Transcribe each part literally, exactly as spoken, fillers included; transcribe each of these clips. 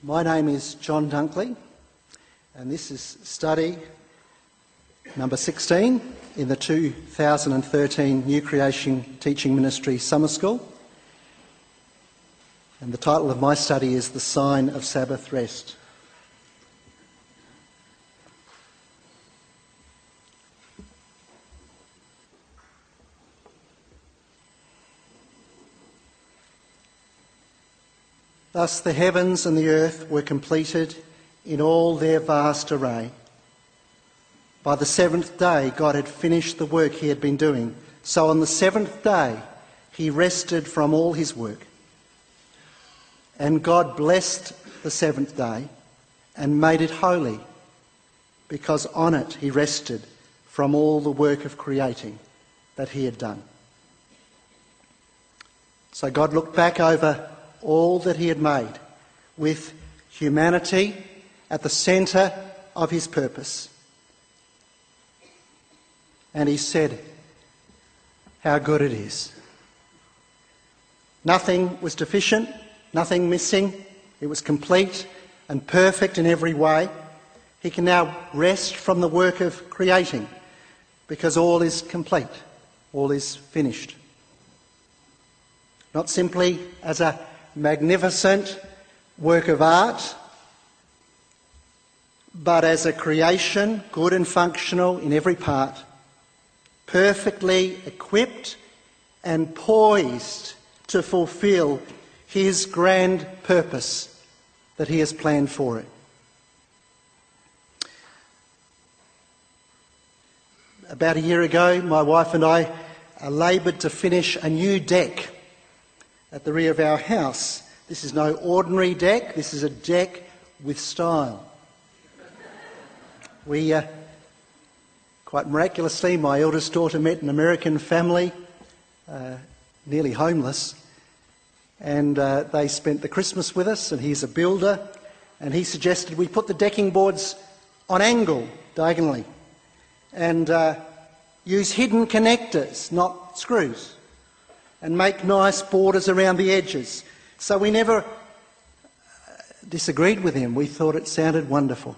My name is John Dunkley, and this is study number sixteen in the two thousand thirteen New Creation Teaching Ministry Summer School. And the title of my study is The Sign of Sabbath Rest. Thus the heavens and the earth were completed in all their vast array. By the seventh day, God had finished the work he had been doing. So on the seventh day, he rested from all his work. And God blessed the seventh day and made it holy, because on it he rested from all the work of creating that he had done. So God looked back over all that he had made, with humanity at the centre of his purpose. And he said, how good it is. Nothing was deficient, nothing missing. It was complete and perfect in every way. He can now rest from the work of creating, because all is complete, all is finished. Not simply as a magnificent work of art, but as a creation, good and functional in every part, perfectly equipped and poised to fulfil his grand purpose that he has planned for it. About a year ago, my wife and I laboured to finish a new deck at the rear of our house. This is no ordinary deck, this is a deck with style. We, uh, quite miraculously, my eldest daughter met an American family, uh, nearly homeless, and uh, they spent the Christmas with us, and he's a builder, and he suggested we put the decking boards on angle, diagonally, and uh, use hidden connectors, not screws, and make nice borders around the edges. So we never disagreed with him. We thought it sounded wonderful.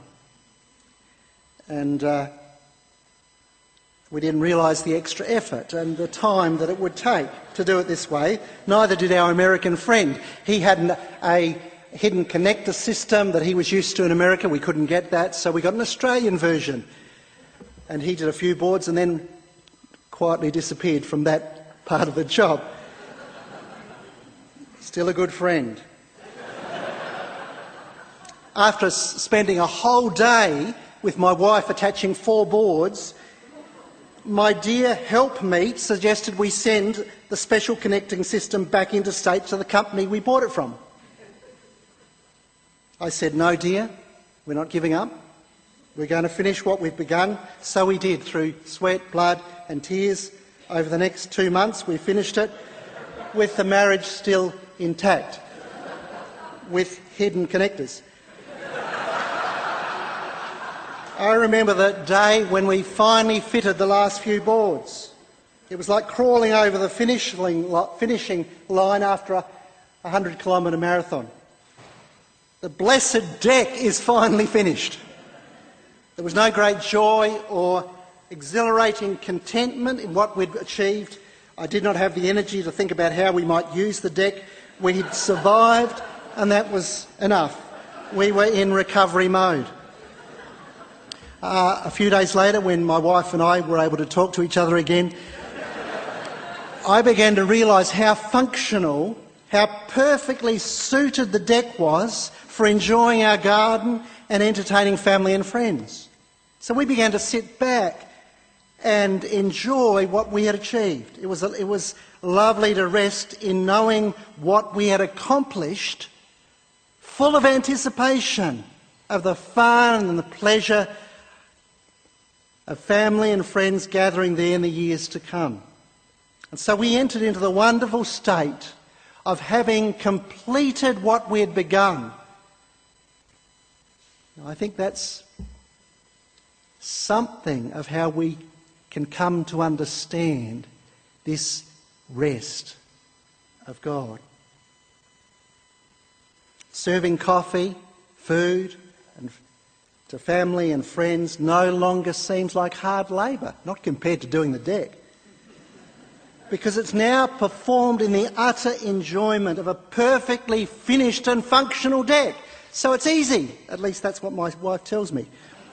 And uh, we didn't realise the extra effort and the time that it would take to do it this way. Neither did our American friend. He had an, a hidden connector system that he was used to in America. We couldn't get that, so we got an Australian version. And he did a few boards and then quietly disappeared from that part of the job. Still a good friend. After s- spending a whole day with my wife attaching four boards, my dear helpmeet suggested we send the special connecting system back interstate to the company we bought it from. I said, no dear, we're not giving up. We're going to finish what we've begun. So we did, through sweat, blood and tears. Over the next two months we finished it, with the marriage still intact, with hidden connectors. I remember the day when we finally fitted the last few boards. It was like crawling over the finishing line after a one hundred kilometre marathon. The blessed deck is finally finished. There was no great joy or exhilarating contentment in what we'd achieved. I did not have the energy to think about how we might use the deck. We'd survived, and that was enough. We were in recovery mode. Uh, a few days later, when my wife and I were able to talk to each other again, I began to realise how functional, how perfectly suited the deck was for enjoying our garden and entertaining family and friends. So we began to sit back and enjoy what we had achieved. It was, it was lovely to rest in knowing what we had accomplished, full of anticipation of the fun and the pleasure of family and friends gathering there in the years to come. And so we entered into the wonderful state of having completed what we had begun. Now, I think that's something of how we can come to understand this rest of God. Serving coffee food and to family and friends no longer seems like hard labour, not compared to doing the deck. Because it's now performed in the utter enjoyment of a perfectly finished and functional deck. So it's easy. At least that's what my wife tells me.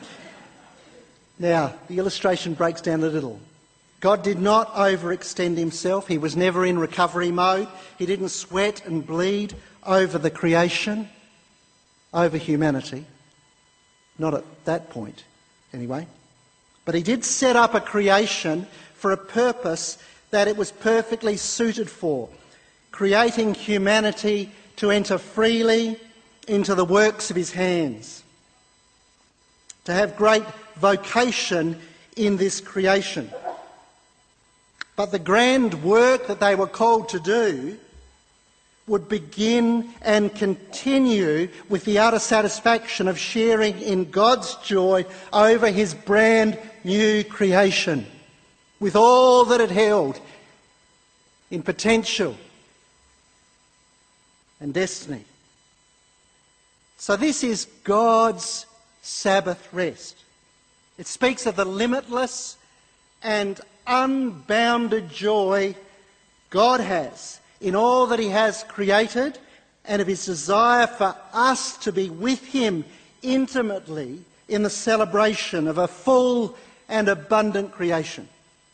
Now, the illustration breaks down a little. God did not overextend himself. He was never in recovery mode. He didn't sweat and bleed over the creation, over humanity. Not at that point, anyway. But he did set up a creation for a purpose that it was perfectly suited for, creating humanity to enter freely into the works of his hands, to have great vocation in this creation. But the grand work that they were called to do would begin and continue with the utter satisfaction of sharing in God's joy over his brand new creation, with all that it held in potential and destiny. So this is God's Sabbath rest. It speaks of the limitless and unbounded joy God has in all that he has created, and of his desire for us to be with him intimately in the celebration of a full and abundant creation.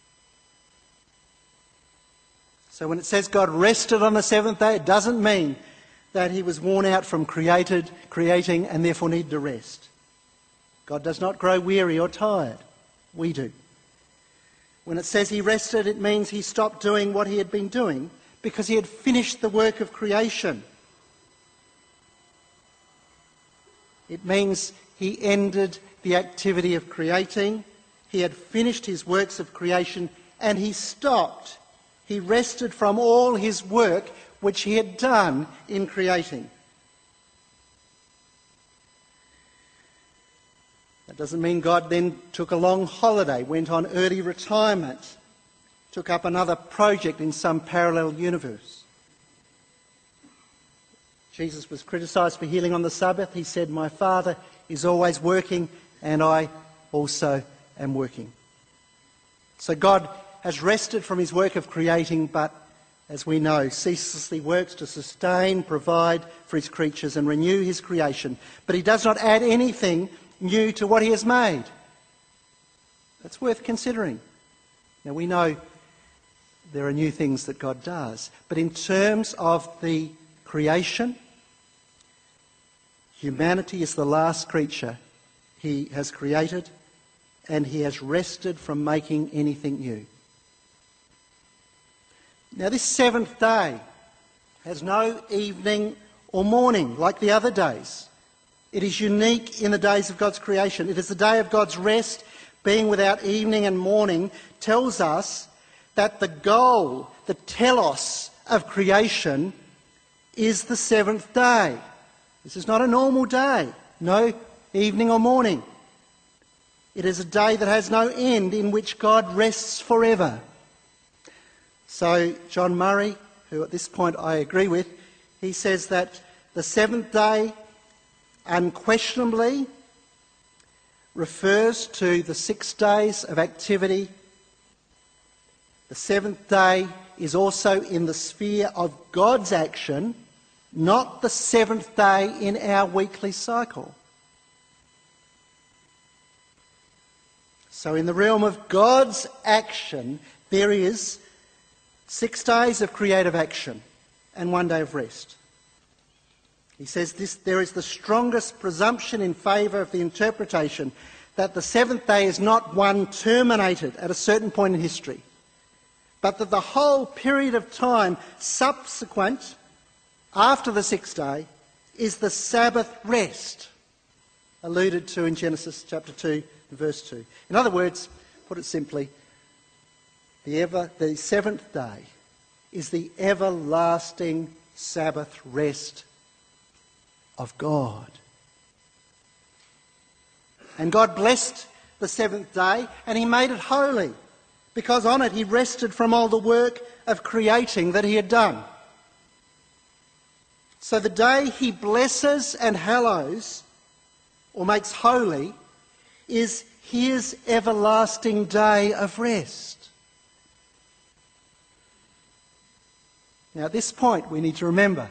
So when it says God rested on the seventh day, it doesn't mean that he was worn out from created, creating and therefore needed to rest. God does not grow weary or tired. We do. When it says he rested, it means he stopped doing what he had been doing because he had finished the work of creation. It means he ended the activity of creating. He had finished his works of creation and he stopped. He rested from all his work which he had done in creating. That doesn't mean God then took a long holiday, went on early retirement, took up another project in some parallel universe. Jesus was criticised for healing on the Sabbath. He said, "My Father is always working and I also am working." So God has rested from his work of creating, but as we know, ceaselessly works to sustain, provide for his creatures and renew his creation. But he does not add anything new to what he has made. That's worth considering. Now we know there are new things that God does, but in terms of the creation, humanity is the last creature he has created, and he has rested from making anything new. Now this seventh day has no evening or morning like the other days. It is unique in the days of God's creation. It is the day of God's rest, being without evening and morning, tells us that the goal, the telos of creation is the seventh day. This is not a normal day, no evening or morning. It is a day that has no end, in which God rests forever. So John Murray, who at this point I agree with, he says that the seventh day unquestionably refers to the six days of activity. The seventh day is also in the sphere of God's action, not the seventh day in our weekly cycle. So in the realm of God's action, there is six days of creative action and one day of rest. He says this, there is the strongest presumption in favour of the interpretation that the seventh day is not one terminated at a certain point in history, but that the whole period of time subsequent, after the sixth day, is the Sabbath rest, alluded to in Genesis chapter two, verse two. In other words, put it simply, the, ever, the seventh day is the everlasting Sabbath rest of God. And God blessed the seventh day and he made it holy, because on it he rested from all the work of creating that he had done. So the day he blesses and hallows or makes holy is his everlasting day of rest. Now at this point we need to remember,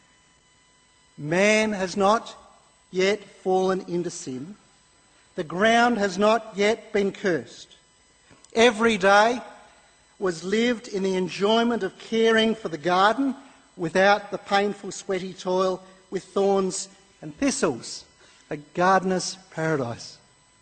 man has not yet fallen into sin. The ground has not yet been cursed. Every day was lived in the enjoyment of caring for the garden without the painful, sweaty toil with thorns and thistles. A gardener's paradise.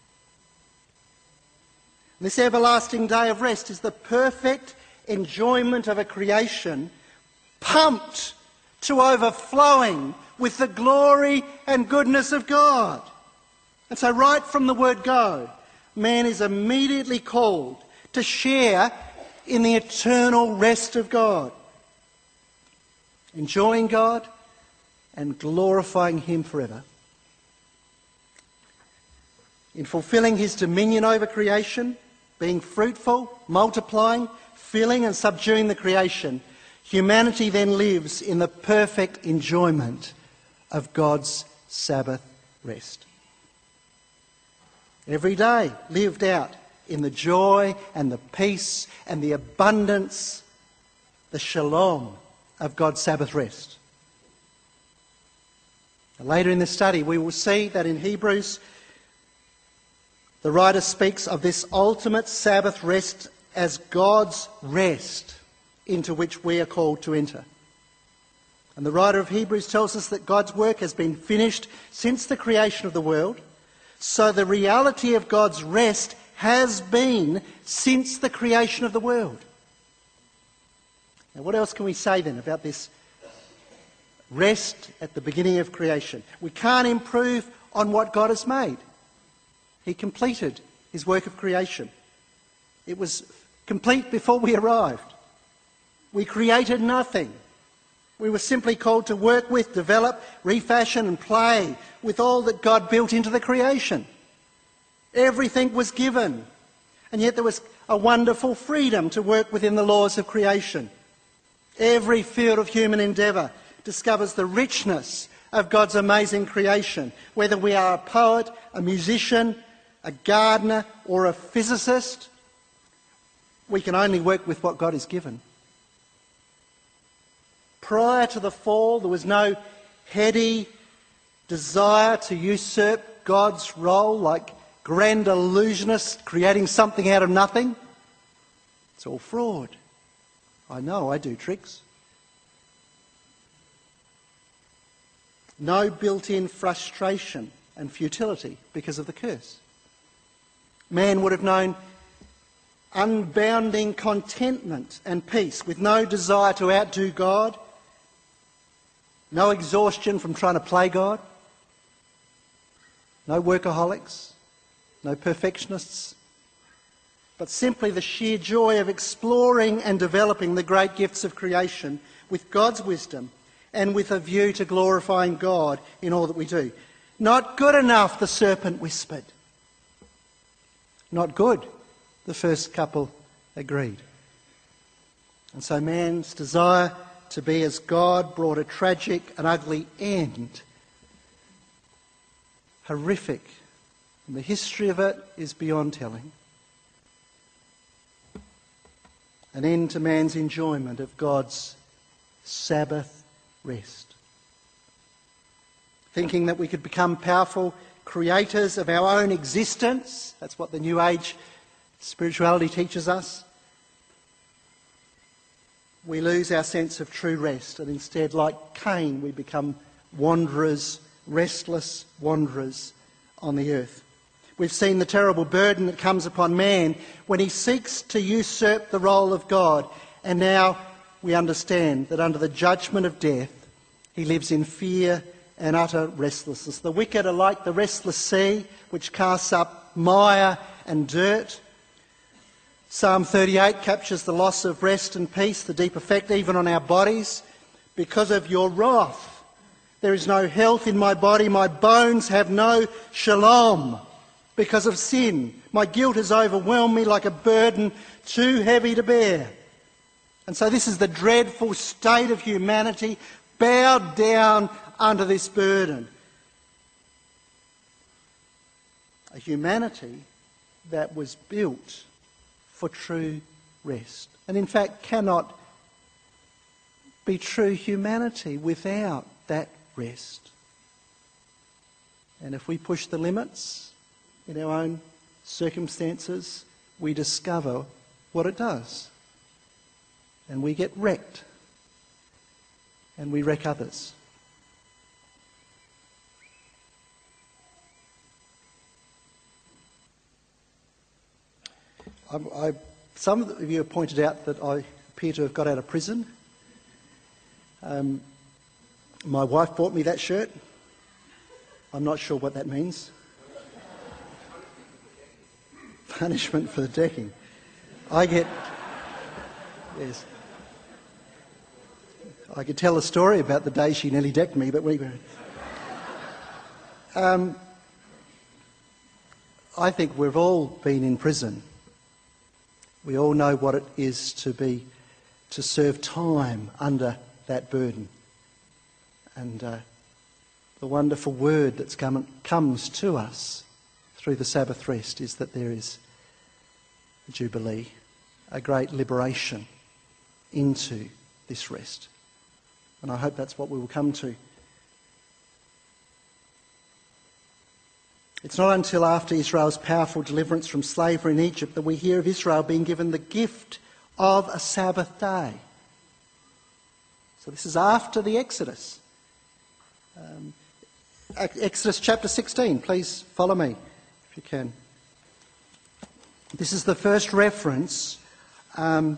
This everlasting day of rest is the perfect enjoyment of a creation pumped to overflowing with the glory and goodness of God. And so right from the word go, man is immediately called to share in the eternal rest of God, enjoying God and glorifying him forever. In fulfilling his dominion over creation, being fruitful, multiplying, filling and subduing the creation, humanity then lives in the perfect enjoyment of God's Sabbath rest. Every day lived out in the joy and the peace and the abundance, the shalom of God's Sabbath rest. Later in the study we will see that in Hebrews the writer speaks of this ultimate Sabbath rest as God's rest into which we are called to enter. And the writer of Hebrews tells us that God's work has been finished since the creation of the world, so the reality of God's rest has been since the creation of the world. Now what else can we say then about this rest at the beginning of creation? We can't improve on what God has made. He completed his work of creation. It was complete before we arrived. We created nothing. We were simply called to work with, develop, refashion and play with all that God built into the creation. Everything was given. And yet there was a wonderful freedom to work within the laws of creation. Every field of human endeavour discovers the richness of God's amazing creation. Whether we are a poet, a musician, a gardener or a physicist, we can only work with what God has given. Prior to the fall, there was no heady desire to usurp God's role like grand illusionists creating something out of nothing. It's all fraud. I know, I do tricks. No built-in frustration and futility because of the curse. Man would have known unbounding contentment and peace with no desire to outdo God, no exhaustion from trying to play God, no workaholics, no perfectionists, but simply the sheer joy of exploring and developing the great gifts of creation with God's wisdom and with a view to glorifying God in all that we do. Not good enough, the serpent whispered. Not good, the first couple agreed. And so man's desire to be as God brought a tragic and ugly end. Horrific. And the history of it is beyond telling. An end to man's enjoyment of God's Sabbath rest. Thinking that we could become powerful creators of our own existence. That's what the New Age spirituality teaches us. We lose our sense of true rest, and instead, like Cain, we become wanderers, restless wanderers on the earth. We've seen the terrible burden that comes upon man when he seeks to usurp the role of God, and now we understand that under the judgment of death, he lives in fear and utter restlessness. The wicked are like the restless sea, which casts up mire and dirt. Psalm thirty-eight captures the loss of rest and peace, the deep effect even on our bodies. Because of your wrath, there is no health in my body. My bones have no shalom because of sin. My guilt has overwhelmed me like a burden too heavy to bear. And so this is the dreadful state of humanity, bowed down under this burden. a humanity that was built for true rest. And in fact cannot be true humanity without that rest. And if we push the limits in our own circumstances, we discover what it does. And we get wrecked. And we wreck others. I, I, some of you have pointed out that I appear to have got out of prison. Um, my wife bought me that shirt. I'm not sure what that means. Punishment for the decking. I get... Yes. I could tell a story about the day she nearly decked me, but we... Um, I think we've all been in prison. We all know what it is to be, to serve time under that burden. And uh, the wonderful word that's come, comes to us through the Sabbath rest is that there is a jubilee, a great liberation into this rest. And I hope that's what we will come to. It's not until after Israel's powerful deliverance from slavery in Egypt that we hear of Israel being given the gift of a Sabbath day. So this is after the Exodus. Um, Exodus chapter sixteen, please follow me if you can. This is the first reference um,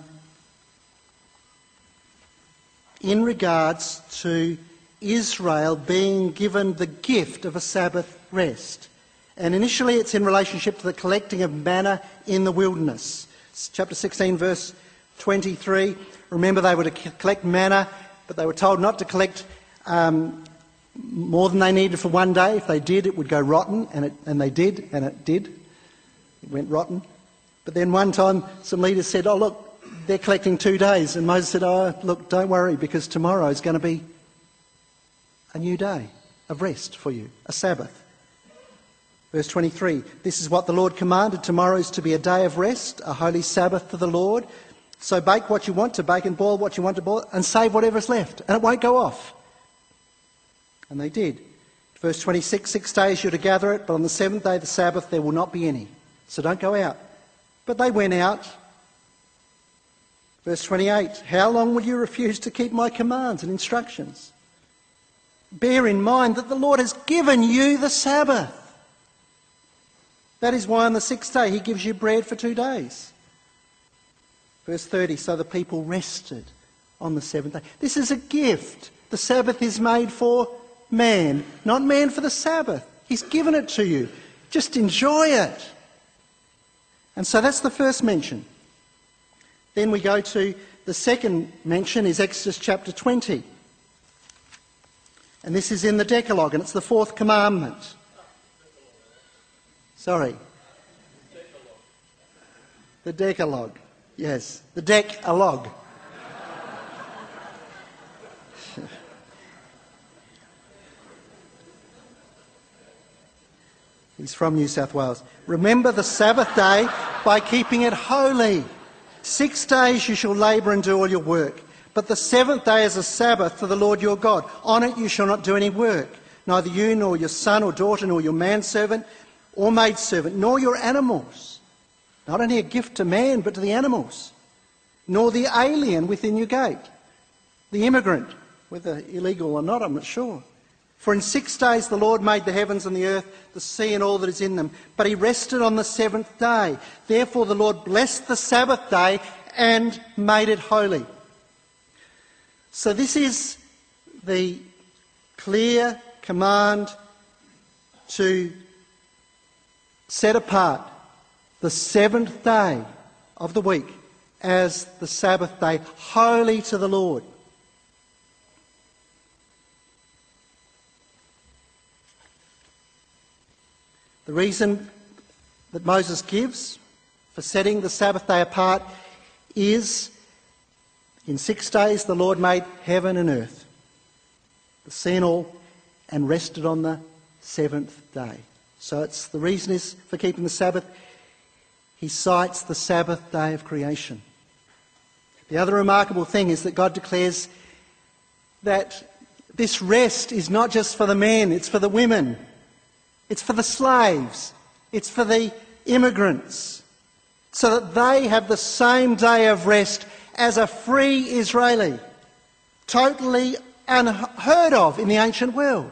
in regards to Israel being given the gift of a Sabbath rest. And initially it's in relationship to the collecting of manna in the wilderness. It's chapter sixteen, verse twenty-three. Remember, they were to collect manna, but they were told not to collect um, more than they needed for one day. If they did, it would go rotten, and, it, and they did, and it did. It went rotten. But then one time some leaders said, oh look, they're collecting two days. And Moses said, oh look, don't worry, because tomorrow is going to be a new day of rest for you, a Sabbath. Verse twenty-three, this is what the Lord commanded. Tomorrow is to be a day of rest, a holy Sabbath to the Lord. So bake what you want to bake and boil what you want to boil and save whatever's left, and it won't go off. And they did. Verse twenty-six, six days you're to gather it, but on the seventh day, the Sabbath, there will not be any. So don't go out. But they went out. Verse twenty-eight, how long will you refuse to keep my commands and instructions? Bear in mind that the Lord has given you the Sabbath. That is why on the sixth day he gives you bread for two days. Verse thirty, so the people rested on the seventh day. This is a gift. The Sabbath is made for man, not man for the Sabbath. He's given it to you. Just enjoy it. And so that's the first mention. Then we go to the second mention is Exodus chapter twenty. And this is in the Decalogue, and it's the fourth commandment. Sorry. The Decalogue. Yes, the Decalogue. He's from New South Wales. Remember the Sabbath day by keeping it holy. Six days you shall labour and do all your work. But the seventh day is a Sabbath to the Lord your God. On it you shall not do any work. Neither you nor your son or daughter nor your manservant or maidservant, nor your animals. Not only a gift to man, but to the animals. Nor the alien within your gate. The immigrant, whether illegal or not, I'm not sure. For in six days the Lord made the heavens and the earth, the sea and all that is in them. But he rested on the seventh day. Therefore the Lord blessed the Sabbath day and made it holy. So this is the clear command to set apart the seventh day of the week as the Sabbath day, holy to the Lord. The reason that Moses gives for setting the Sabbath day apart is in six days the Lord made heaven and earth, the sea and all, and rested on the seventh day. So it's the reason is for keeping the Sabbath. He cites the Sabbath day of creation. The other remarkable thing is that God declares that this rest is not just for the men, it's for the women. It's for the slaves. It's for the immigrants. So that they have the same day of rest as a free Israeli. Totally unheard of in the ancient world.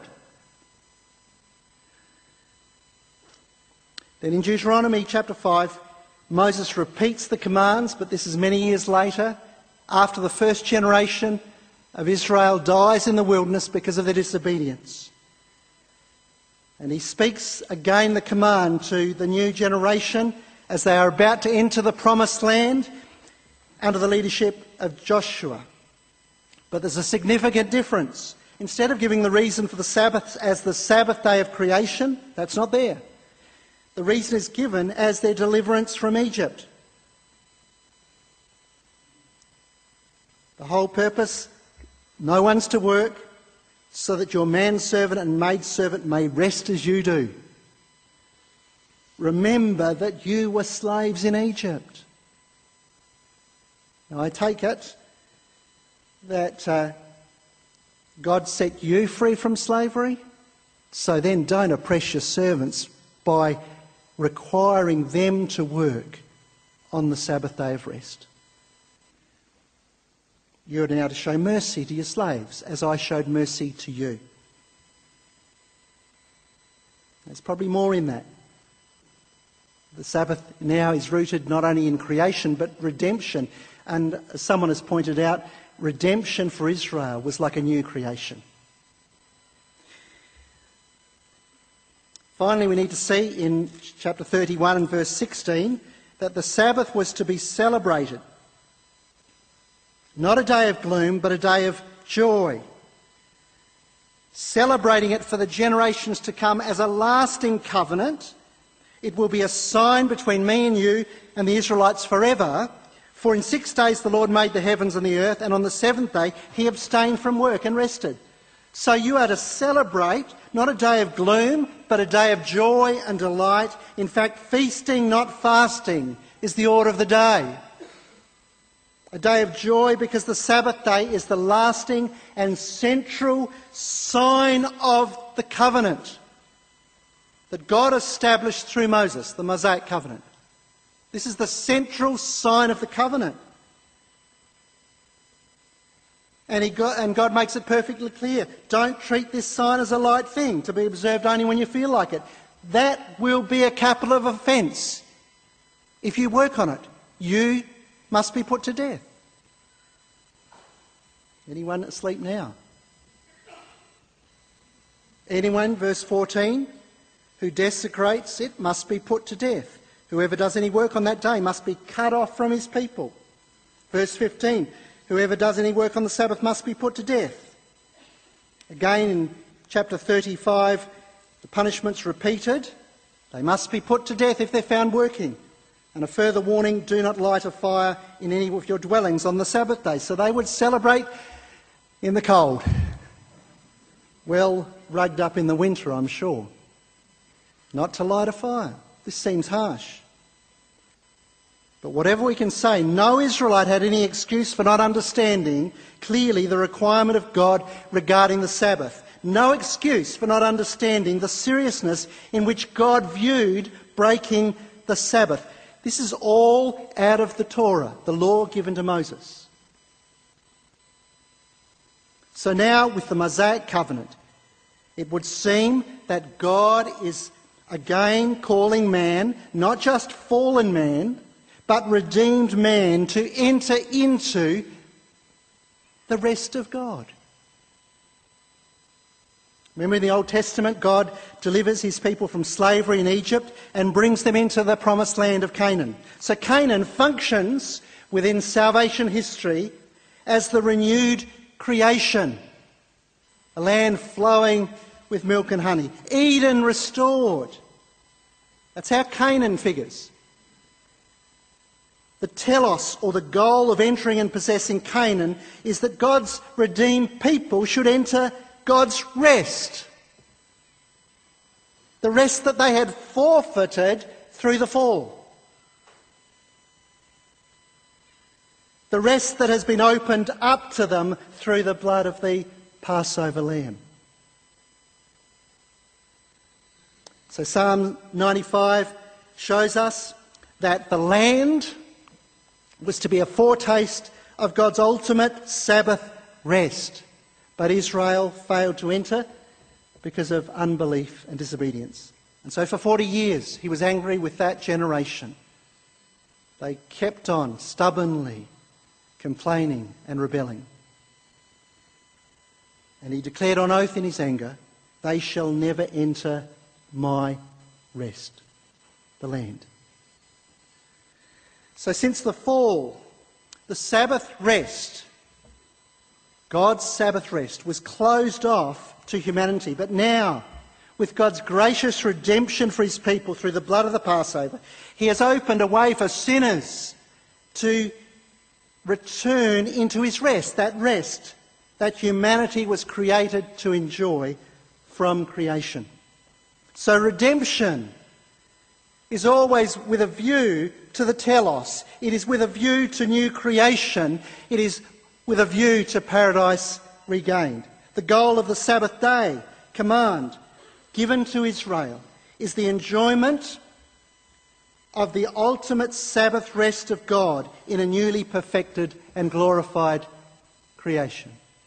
Then in Deuteronomy chapter five, Moses repeats the commands, but this is many years later, after the first generation of Israel dies in the wilderness because of their disobedience. And he speaks again the command to the new generation as they are about to enter the promised land under the leadership of Joshua. But there's a significant difference. Instead of giving the reason for the Sabbath as the Sabbath day of creation, that's not there. The reason is given as their deliverance from Egypt. The whole purpose, no one's to work, so that your manservant and maidservant may rest as you do. Remember that you were slaves in Egypt. Now I take it that uh, God set you free from slavery, so then don't oppress your servants by requiring them to work on the Sabbath day of rest. You are now to show mercy to your slaves, as I showed mercy to you. There's probably more in that. The Sabbath now is rooted not only in creation, but redemption. And as someone has pointed out, redemption for Israel was like a new creation. Finally, we need to see in chapter thirty-one and verse sixteen that the Sabbath was to be celebrated. Not a day of gloom, but a day of joy. Celebrating it for the generations to come as a lasting covenant. It will be a sign between me and you and the Israelites forever. For in six days the Lord made the heavens and the earth, and on the seventh day he abstained from work and rested. So you are to celebrate not a day of gloom, but a day of joy and delight. In fact, feasting, not fasting, is the order of the day. A day of joy because the Sabbath day is the lasting and central sign of the covenant that God established through Moses, the Mosaic covenant. This is the central sign of the covenant. And, he got, and God makes it perfectly clear. Don't treat this sign as a light thing to be observed only when you feel like it. That will be a capital of offence. If you work on it, you must be put to death. Anyone asleep now? Anyone, verse fourteen, who desecrates it must be put to death. Whoever does any work on that day must be cut off from his people. Verse fifteen, whoever does any work on the Sabbath must be put to death. Again in chapter thirty-five, the punishment's repeated. They must be put to death if they're found working. And a further warning, do not light a fire in any of your dwellings on the Sabbath day. So they would celebrate in the cold. Well rugged up in the winter, I'm sure. Not to light a fire. This seems harsh. But whatever we can say, no Israelite had any excuse for not understanding clearly the requirement of God regarding the Sabbath. No excuse for not understanding the seriousness in which God viewed breaking the Sabbath. This is all out of the Torah, the law given to Moses. So now with the Mosaic covenant, it would seem that God is again calling man, not just fallen man, but redeemed man, to enter into the rest of God. Remember in the Old Testament, God delivers his people from slavery in Egypt and brings them into the promised land of Canaan. So Canaan functions within salvation history as the renewed creation, a land flowing with milk and honey. Eden restored. That's how Canaan figures. The telos, or the goal of entering and possessing Canaan, is that God's redeemed people should enter God's rest. The rest that they had forfeited through the fall. The rest that has been opened up to them through the blood of the Passover lamb. So Psalm ninety-five shows us that the land was to be a foretaste of God's ultimate Sabbath rest. But Israel failed to enter because of unbelief and disobedience. And so for forty years he was angry with that generation. They kept on stubbornly complaining and rebelling. And he declared on oath in his anger, they shall never enter my rest, the land. So since the fall, the Sabbath rest, God's Sabbath rest, was closed off to humanity. But now, with God's gracious redemption for his people through the blood of the Passover, he has opened a way for sinners to return into his rest, that rest that humanity was created to enjoy from creation. So redemption is always with a view to the telos. It is with a view to new creation. It is with a view to paradise regained. The goal of the Sabbath day command given to Israel is the enjoyment of the ultimate Sabbath rest of God in a newly perfected and glorified creation.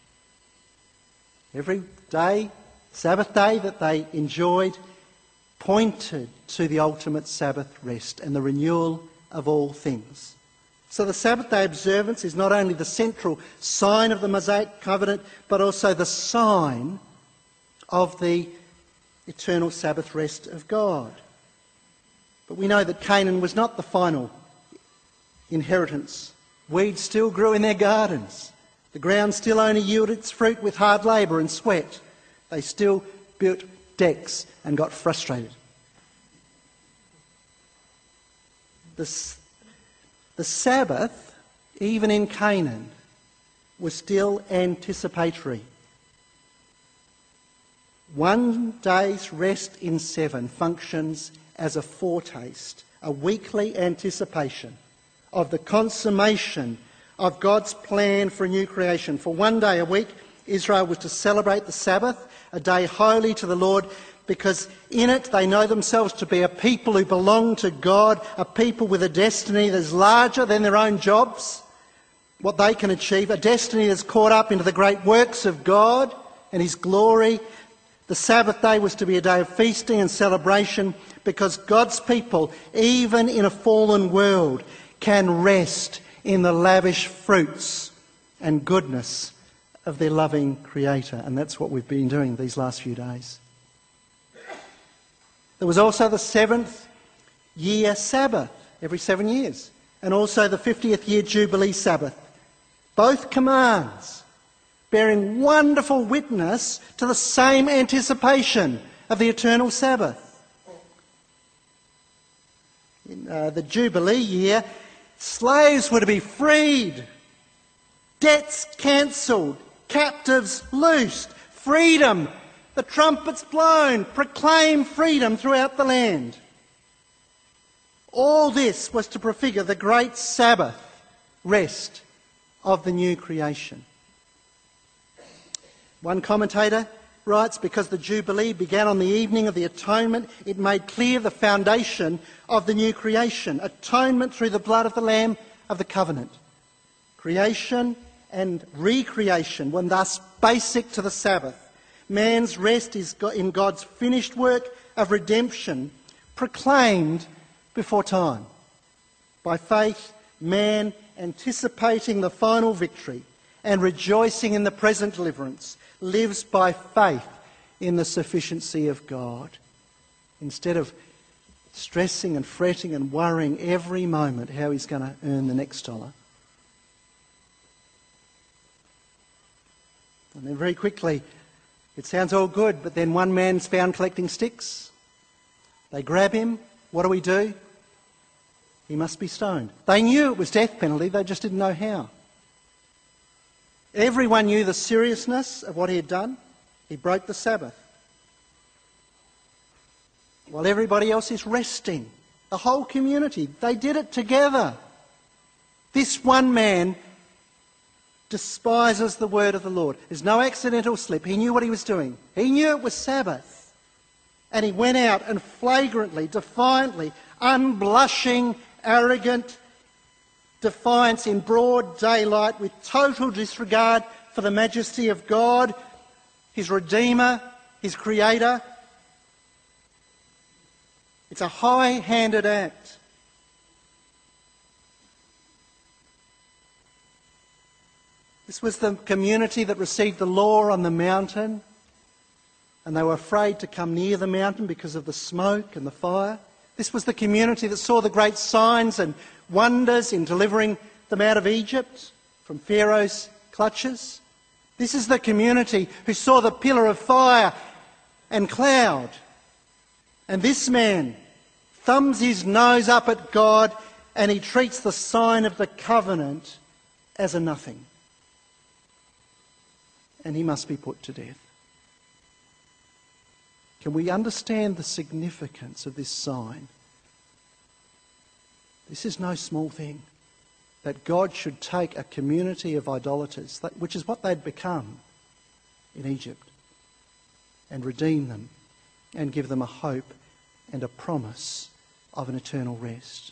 Every day, Sabbath day that they enjoyed, pointed to the ultimate Sabbath rest and the renewal of all things. So the Sabbath day observance is not only the central sign of the Mosaic covenant, but also the sign of the eternal Sabbath rest of God. But we know that Canaan was not the final inheritance. Weeds still grew in their gardens. The ground still only yielded its fruit with hard labour and sweat. They still built decks and got frustrated. The, the Sabbath, even in Canaan, was still anticipatory. One day's rest in seven functions as a foretaste, a weekly anticipation of the consummation of God's plan for a new creation. For one day a week, Israel was to celebrate the Sabbath, a day holy to the Lord, because in it they know themselves to be a people who belong to God, a people with a destiny that is larger than their own jobs, what they can achieve, a destiny that's caught up into the great works of God and his glory. The Sabbath day was to be a day of feasting and celebration because God's people, even in a fallen world, can rest in the lavish fruits and goodness of their loving Creator. And that's what we've been doing these last few days. There was also the seventh year Sabbath, every seven years, and also the fiftieth year Jubilee Sabbath. Both commands bearing wonderful witness to the same anticipation of the eternal Sabbath. In uh, the Jubilee year, slaves were to be freed, debts cancelled, captives loosed, freedom, the trumpets blown, proclaim freedom throughout the land. All this was to prefigure the great Sabbath rest of the new creation. One commentator writes, because the Jubilee began on the evening of the atonement, it made clear the foundation of the new creation. Atonement through the blood of the Lamb of the covenant. Creation and recreation were thus basic to the Sabbath. Man's rest is in God's finished work of redemption, proclaimed before time. By faith, man, anticipating the final victory and rejoicing in the present deliverance, lives by faith in the sufficiency of God. Instead of stressing and fretting and worrying every moment how he's going to earn the next dollar. And then very quickly, it sounds all good, but then one man's found collecting sticks. They grab him. What do we do? He must be stoned. They knew it was death penalty, they just didn't know how. Everyone knew the seriousness of what he had done. He broke the Sabbath. while everybody else is resting. The whole community, they did it together. This one man despises the word of the Lord. There's no accidental slip. He knew what he was doing. He knew it was Sabbath. And he went out and flagrantly, defiantly, unblushing, arrogant defiance in broad daylight with total disregard for the majesty of God, his Redeemer, his Creator. It's a high-handed act. This was the community that received the law on the mountain, and they were afraid to come near the mountain because of the smoke and the fire. This was the community that saw the great signs and wonders in delivering them out of Egypt from Pharaoh's clutches. This is the community who saw the pillar of fire and cloud. And this man thumbs his nose up at God and he treats the sign of the covenant as a nothing. And he must be put to death. Can we understand the significance of this sign? This is no small thing. That God should take a community of idolaters, which is what they'd become in Egypt, and redeem them and give them a hope and a promise of an eternal rest.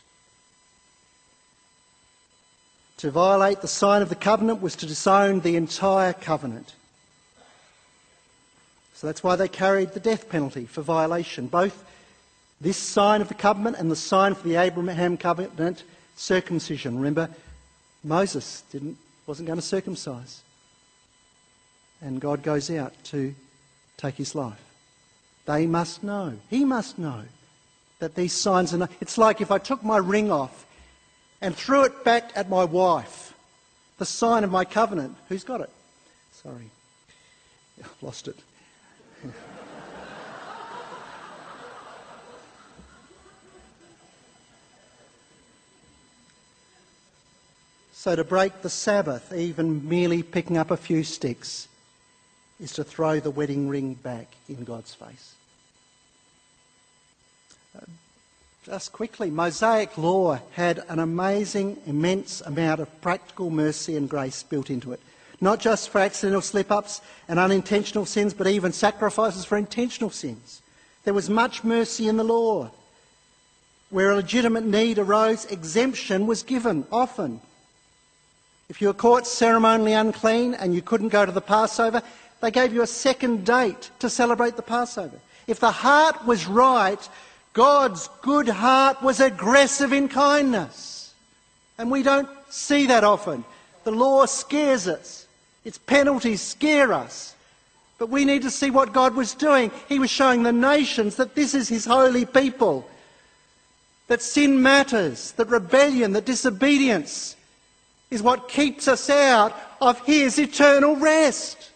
To violate the sign of the covenant was to disown the entire covenant. So that's why they carried the death penalty for violation. Both this sign of the covenant and the sign for the Abraham covenant, circumcision. Remember, Moses didn't, wasn't going to circumcise. And God goes out to take his life. They must know, he must know, that these signs are... No, it's like if I took my ring off and threw it back at my wife, the sign of my covenant. Who's got it? Sorry. I've lost it. So to break the Sabbath, even merely picking up a few sticks, is to throw the wedding ring back in God's face. Uh, just quickly, Mosaic law had an amazing, immense amount of practical mercy and grace built into it. Not just for accidental slip-ups and unintentional sins, but even sacrifices for intentional sins. There was much mercy in the law. Where a legitimate need arose, exemption was given, often. If you were caught ceremonially unclean and you couldn't go to the Passover, they gave you a second date to celebrate the Passover. If the heart was right, God's good heart was aggressive in kindness. And we don't see that often. The law scares us. Its penalties scare us. But we need to see what God was doing. He was showing the nations that this is his holy people. That sin matters. That rebellion, that disobedience is what keeps us out of his eternal rest.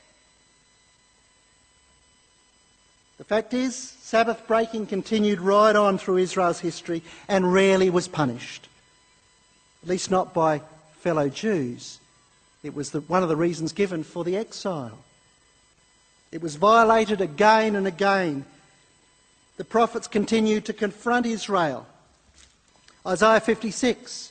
The fact is, Sabbath breaking continued right on through Israel's history and rarely was punished. At least not by fellow Jews. It was the, one of the reasons given for the exile. It was violated again and again. The prophets continued to confront Israel. Isaiah fifty-six.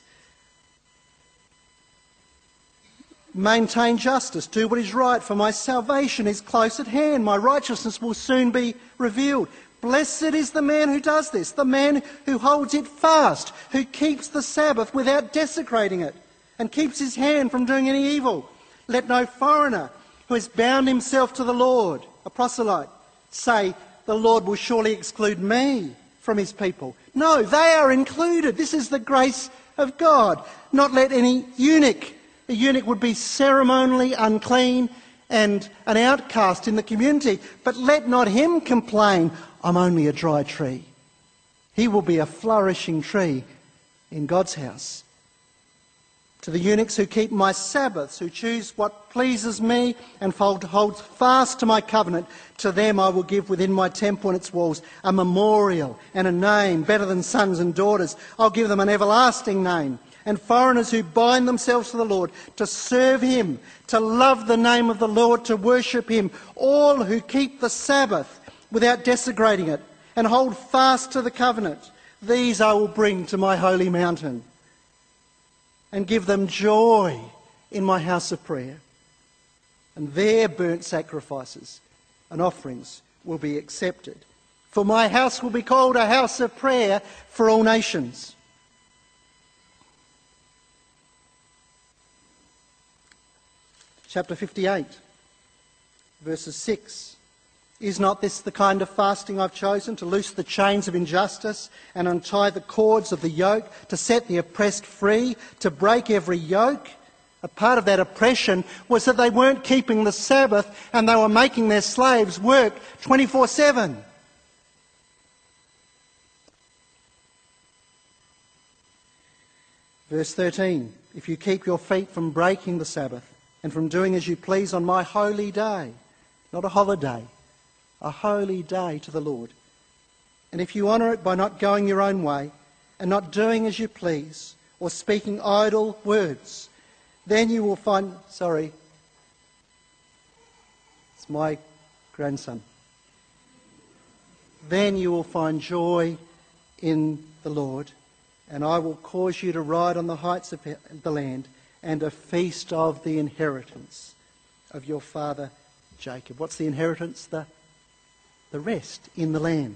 Maintain justice, do what is right, for my salvation is close at hand. My righteousness will soon be revealed. Blessed is the man who does this, the man who holds it fast, who keeps the Sabbath without desecrating it, and keeps his hand from doing any evil. Let no foreigner who has bound himself to the Lord, a proselyte, say, the Lord will surely exclude me from his people. No, they are included. This is the grace of God. Not let any eunuch. The eunuch would be ceremonially unclean and an outcast in the community. But let not him complain, I'm only a dry tree. He will be a flourishing tree in God's house. To the eunuchs who keep my Sabbaths, who choose what pleases me and hold fast to my covenant, to them I will give within my temple and its walls a memorial and a name better than sons and daughters. I'll give them an everlasting name. And foreigners who bind themselves to the Lord, to serve him, to love the name of the Lord, to worship him, all who keep the Sabbath without desecrating it, and hold fast to the covenant. These I will bring to my holy mountain and give them joy in my house of prayer. And their burnt sacrifices and offerings will be accepted. For my house will be called a house of prayer for all nations. Chapter fifty-eight, verses six. Is not this the kind of fasting I've chosen, to loose the chains of injustice and untie the cords of the yoke, to set the oppressed free, to break every yoke? A part of that oppression was that they weren't keeping the Sabbath and they were making their slaves work twenty-four seven. Verse thirteen, if you keep your feet from breaking the Sabbath and from doing as you please on my holy day, not a holiday, a holy day to the Lord. And if you honour it by not going your own way and not doing as you please or speaking idle words, then you will find, sorry, it's my grandson. Then you will find joy in the Lord, and I will cause you to ride on the heights of the land and a feast of the inheritance of your father Jacob. What's the inheritance? The The rest in the land.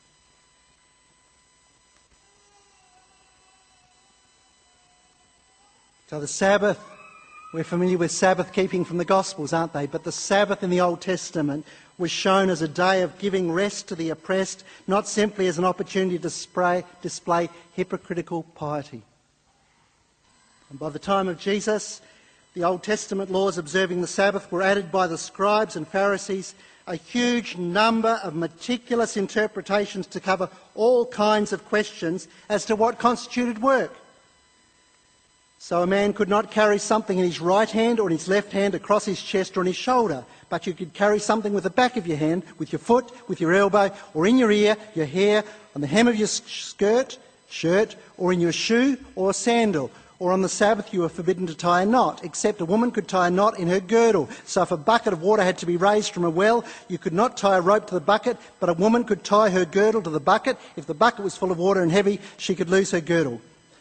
So the Sabbath, we're familiar with Sabbath keeping from the Gospels, aren't they? But the Sabbath in the Old Testament was shown as a day of giving rest to the oppressed, not simply as an opportunity to display, display hypocritical piety. And by the time of Jesus, the Old Testament laws observing the Sabbath were added by the scribes and Pharisees, a huge number of meticulous interpretations to cover all kinds of questions as to what constituted work. So a man could not carry something in his right hand or in his left hand across his chest or on his shoulder, but you could carry something with the back of your hand, with your foot, with your elbow, or in your ear, your hair, on the hem of your skirt, shirt, or in your shoe or sandal. Or on the Sabbath you were forbidden to tie a knot, except a woman could tie a knot in her girdle. So if a bucket of water had to be raised from a well, you could not tie a rope to the bucket, but a woman could tie her girdle to the bucket. If the bucket was full of water and heavy, she could lose her girdle.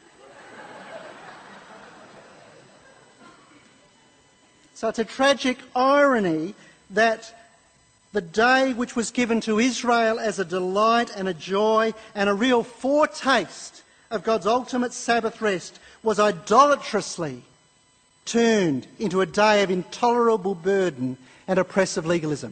So it's a tragic irony that the day which was given to Israel as a delight and a joy and a real foretaste of God's ultimate Sabbath rest was idolatrously turned into a day of intolerable burden and oppressive legalism.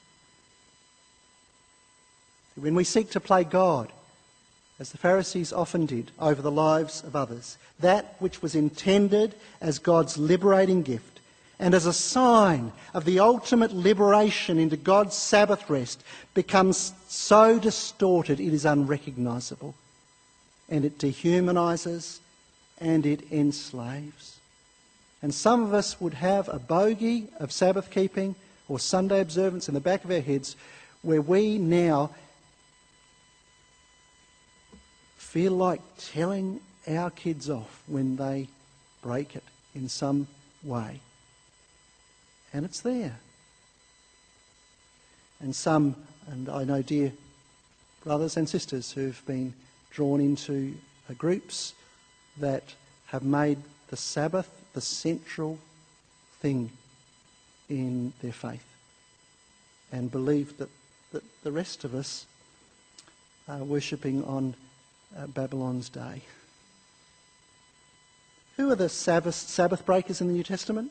When we seek to play God, as the Pharisees often did, over the lives of others, that which was intended as God's liberating gift and as a sign of the ultimate liberation into God's Sabbath rest becomes so distorted it is unrecognisable, and it dehumanises and it enslaves. And some of us would have a bogey of Sabbath keeping or Sunday observance in the back of our heads where we now feel like telling our kids off when they break it in some way. And it's there. And some, and I know dear brothers and sisters who've been drawn into uh, groups that have made the Sabbath the central thing in their faith and believe that, that the rest of us are worshipping on uh, Babylon's day. Who are the Sabbath, Sabbath breakers in the New Testament?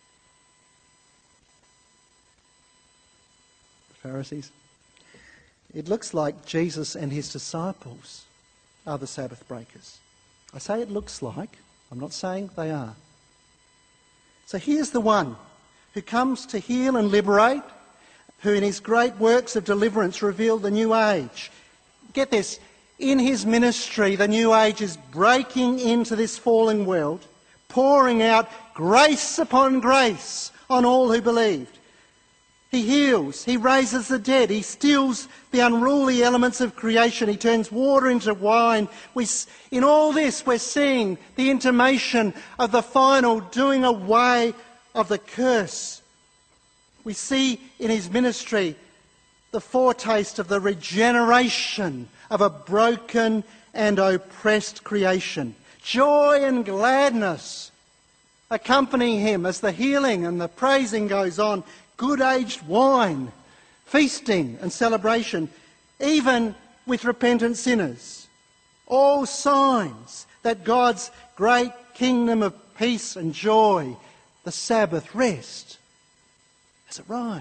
The Pharisees. It looks like Jesus and his disciples are the Sabbath breakers. I say it looks like, I'm not saying they are. So here's the one who comes to heal and liberate, who in his great works of deliverance revealed the new age. Get this, in his ministry the new age is breaking into this fallen world, pouring out grace upon grace on all who believed. He heals, he raises the dead, he stills the unruly elements of creation, he turns water into wine. We, in all this we're seeing the intimation of the final doing away of the curse. We see in his ministry the foretaste of the regeneration of a broken and oppressed creation. Joy and gladness accompany him as the healing and the praising goes on. Good aged wine, feasting and celebration, even with repentant sinners. All signs that God's great kingdom of peace and joy, the Sabbath rest, has arrived.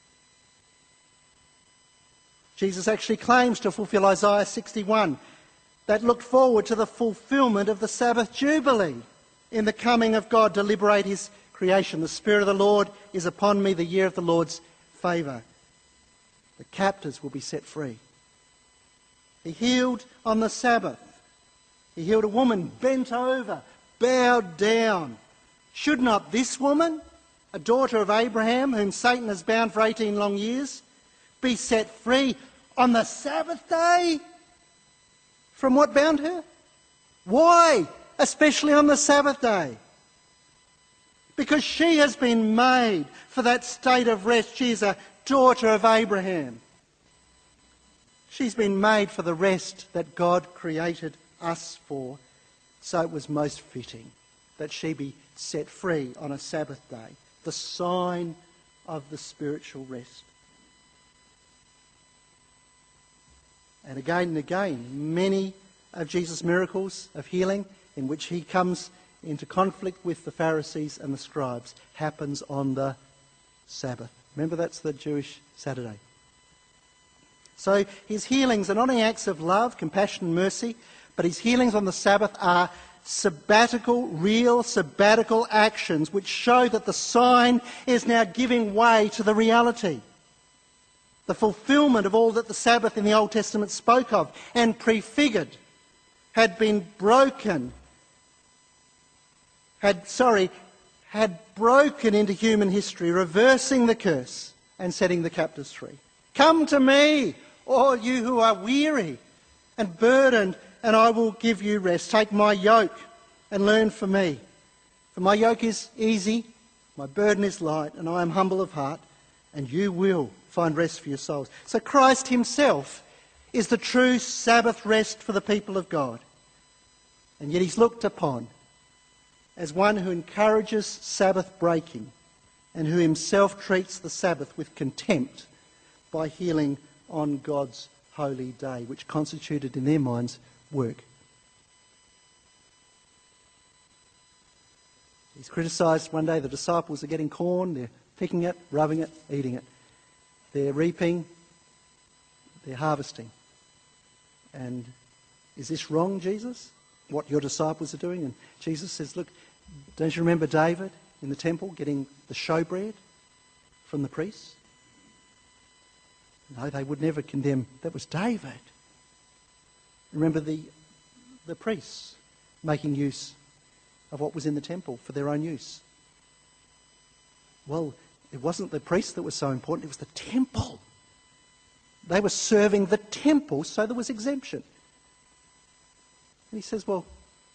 Jesus actually claims to fulfill Isaiah sixty-one, that looked forward to the fulfilment of the Sabbath Jubilee in the coming of God to liberate his creation. The Spirit of the Lord is upon me, the year of the Lord's favour. The captives will be set free. He healed on the Sabbath. He healed a woman bent over, bowed down. Should not this woman, a daughter of Abraham, whom Satan has bound for eighteen long years, be set free on the Sabbath day? From what bound her? Why? Especially on the Sabbath day. Because she has been made for that state of rest. She is a daughter of Abraham. She's been made for the rest that God created us for. So it was most fitting that she be set free on a Sabbath day, the sign of the spiritual rest. And again and again, many of Jesus' miracles of healing in which he comes into conflict with the Pharisees and the scribes happens on the Sabbath. Remember, that's the Jewish Saturday. So his healings are not only acts of love, compassion and mercy, but his healings on the Sabbath are sabbatical, real sabbatical actions which show that the sign is now giving way to the reality. The fulfilment of all that the Sabbath in the Old Testament spoke of and prefigured had been broken, had, sorry, had broken into human history, reversing the curse and setting the captives free. Come to me, all you who are weary and burdened, and I will give you rest. Take my yoke and learn from me. For my yoke is easy, my burden is light, and I am humble of heart, and you will find rest for your souls. So Christ himself is the true Sabbath rest for the people of God. And yet he's looked upon as one who encourages Sabbath breaking and who himself treats the Sabbath with contempt by healing on God's holy day, which constituted in their minds work. He's criticised one day the disciples are getting corn, they're picking it, rubbing it, eating it. They're reaping, they're harvesting. And is this wrong, Jesus, what your disciples are doing? And Jesus says, look, don't you remember David in the temple getting the showbread from the priests? No, they would never condemn. That was David. Remember the, the priests making use of what was in the temple for their own use. Well, it wasn't the priests that was so important, it was the temple. They were serving the temple, so there was exemption. And he says, well,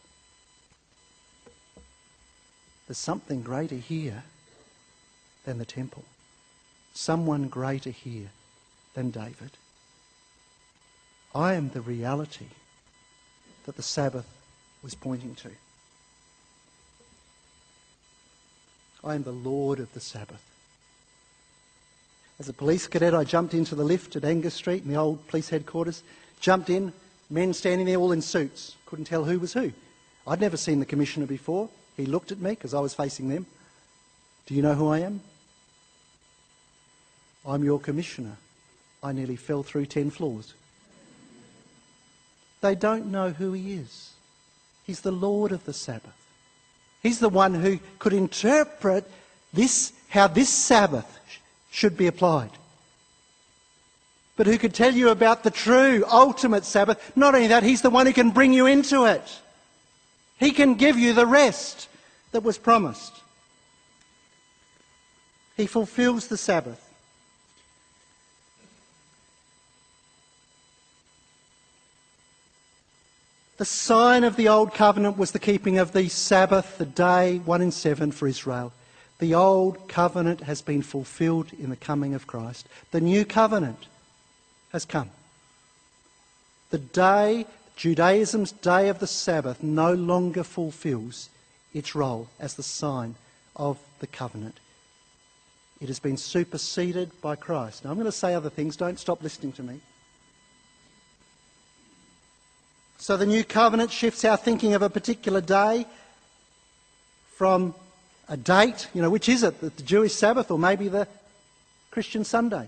there's something greater here than the temple. Someone greater here than David. I am the reality that the Sabbath was pointing to. I am the Lord of the Sabbath. As a police cadet, I jumped into the lift at Angus Street in the old police headquarters. Jumped in, men standing there all in suits. Couldn't tell who was who. I'd never seen the Commissioner before. He looked at me because I was facing them. Do you know who I am? I'm your Commissioner. I nearly fell through ten floors. They don't know who he is. He's the Lord of the Sabbath. He's the one who could interpret this, how this Sabbath should be applied. But who could tell you about the true, ultimate Sabbath. Not only that, he's the one who can bring you into it. He can give you the rest that was promised. He fulfills the Sabbath. The sign of the Old Covenant was the keeping of the Sabbath, the day, one in seven for Israel. The Old Covenant has been fulfilled in the coming of Christ. The New Covenant has come. The day, Judaism's day of the Sabbath, no longer fulfills its role as the sign of the covenant. It has been superseded by Christ. Now I'm going to say other things, don't stop listening to me. So the new covenant shifts our thinking of a particular day from a date, you know, which is it, the Jewish Sabbath or maybe the Christian Sunday?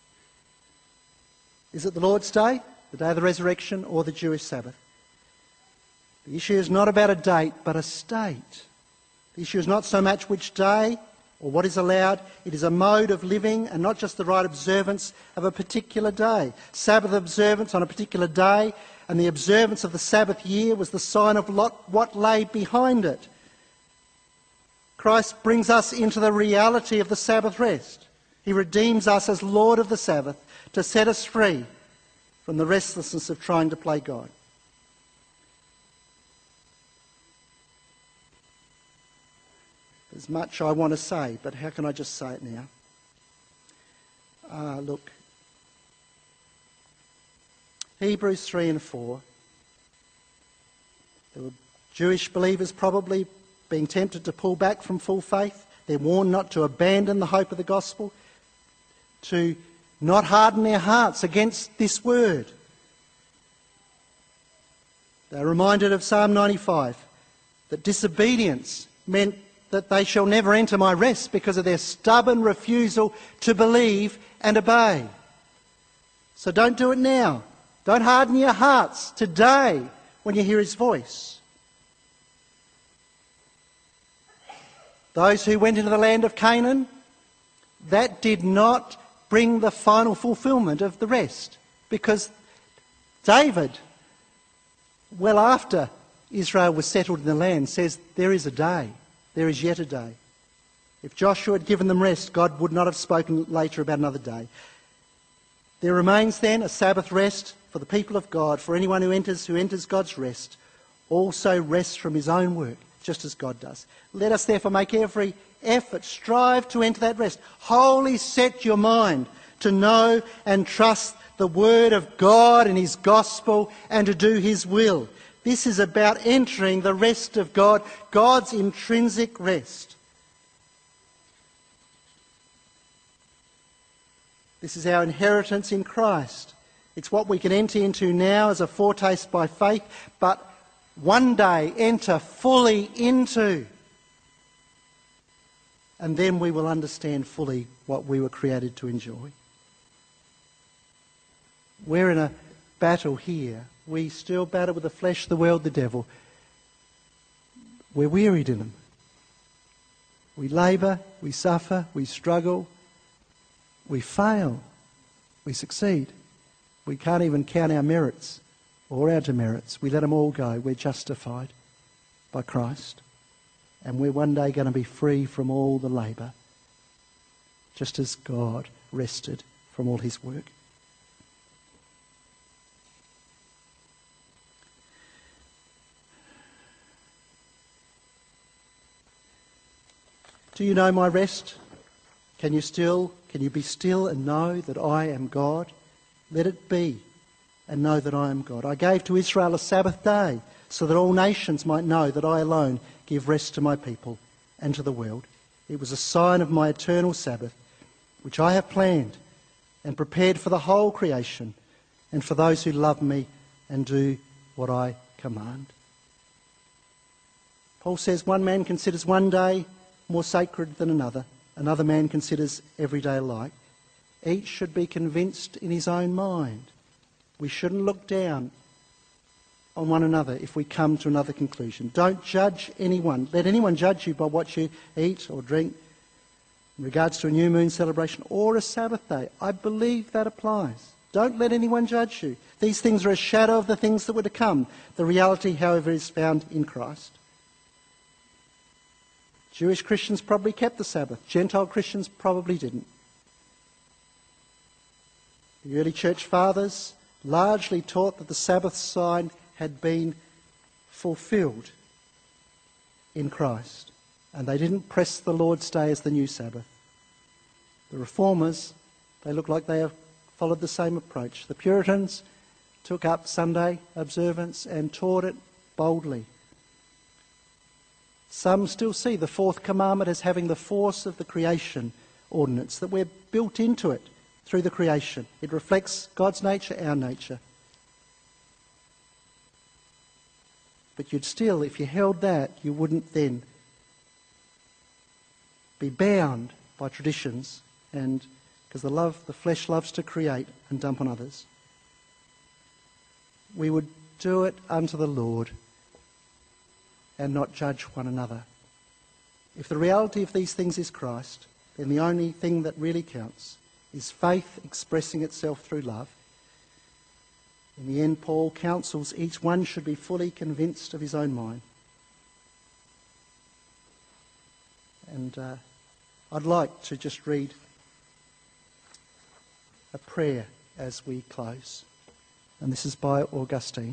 Is it the Lord's Day, the day of the resurrection, or the Jewish Sabbath? The issue is not about a date, but a state. The issue is not so much which day or what is allowed. It is a mode of living and not just the right observance of a particular day. Sabbath observance on a particular day and the observance of the Sabbath year was the sign of what lay behind it. Christ brings us into the reality of the Sabbath rest. He redeems us as Lord of the Sabbath to set us free from the restlessness of trying to play God. There's much I want to say, but how can I just say it now? Uh, look, Hebrews three and four. There were Jewish believers probably being tempted to pull back from full faith. They're warned not to abandon the hope of the gospel, to not harden their hearts against this word. They're reminded of Psalm ninety-five, that disobedience meant that they shall never enter my rest because of their stubborn refusal to believe and obey. So don't do it now. Don't harden your hearts today when you hear his voice. Those who went into the land of Canaan, that did not bring the final fulfilment of the rest, because David, well after Israel was settled in the land, says there is a day, there is yet a day. If Joshua had given them rest, God would not have spoken later about another day. There remains then a Sabbath rest for the people of God, for anyone who enters, who enters God's rest, also rests from his own work, just as God does. Let us therefore make every effort, strive to enter that rest. Wholly set your mind to know and trust the word of God and his gospel and to do his will. This is about entering the rest of God, God's intrinsic rest. This is our inheritance in Christ. It's what we can enter into now as a foretaste by faith, but one day enter fully into. And then we will understand fully what we were created to enjoy. We're in a battle here. We still battle with the flesh, the world, the devil. We're wearied in them. We labour, we suffer, we struggle, we fail, we succeed. We can't even count our merits or our demerits. We let them all go. We're justified by Christ. And we're one day going to be free from all the labour, just as God rested from all his work. Do you know my rest? Can you still, can you be still and know that I am God? Let it be and know that I am God. I gave to Israel a Sabbath day so that all nations might know that I alone give rest to my people and to the world. It was a sign of my eternal Sabbath, which I have planned and prepared for the whole creation and for those who love me and do what I command. Paul says one man considers one day more sacred than another. Another man considers every day alike. Each should be convinced in his own mind. We shouldn't look down on one another if we come to another conclusion. Don't judge anyone. Let anyone judge you by what you eat or drink in regards to a new moon celebration or a Sabbath day. I believe that applies. Don't let anyone judge you. These things are a shadow of the things that were to come. The reality, however, is found in Christ. Jewish Christians probably kept the Sabbath. Gentile Christians probably didn't. The early church fathers largely taught that the Sabbath sign had been fulfilled in Christ, and they didn't press the Lord's Day as the new Sabbath. The Reformers, they look like they have followed the same approach. The Puritans took up Sunday observance and taught it boldly. Some still see the fourth commandment as having the force of the creation ordinance, that we're built into it through the creation. It reflects God's nature, our nature. But you'd still, if you held that, you wouldn't then be bound by traditions, and because the love, the flesh loves to create and dump on others. We would do it unto the Lord and not judge one another. If the reality of these things is Christ, then the only thing that really counts is faith expressing itself through love. In the end, Paul counsels each one should be fully convinced of his own mind. And uh, I'd like to just read a prayer as we close. And this is by Augustine.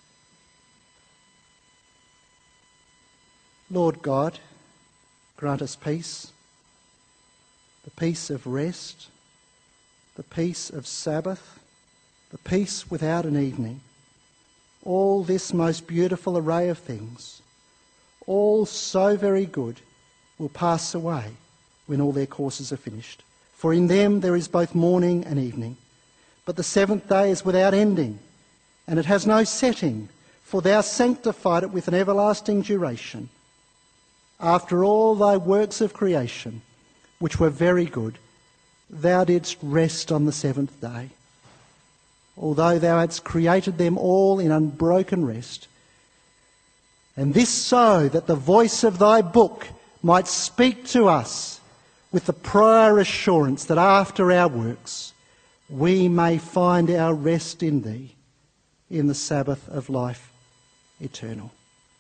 Lord God, grant us peace, the peace of rest, the peace of Sabbath, the peace without an evening, all this most beautiful array of things, all so very good, will pass away when all their courses are finished. For in them there is both morning and evening. But the seventh day is without ending, and it has no setting, for thou sanctified it with an everlasting duration. After all thy works of creation, which were very good, thou didst rest on the seventh day. Although thou hadst created them all in unbroken rest. And this so that the voice of thy book might speak to us with the prior assurance that after our works we may find our rest in thee, in the Sabbath of life eternal.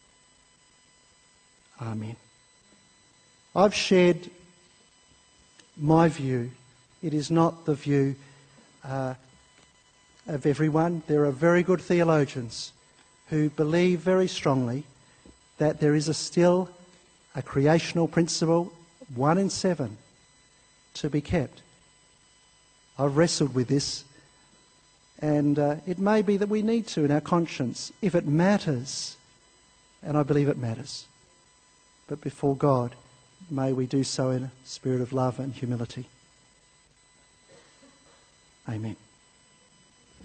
Amen. I've shared my view. It is not the view uh, of everyone. There are very good theologians who believe very strongly that there is a still a creational principle, one in seven, to be kept. I've wrestled with this, and uh, it may be that we need to in our conscience, if it matters, and I believe it matters. But before God, may we do so in a spirit of love and humility. Amen.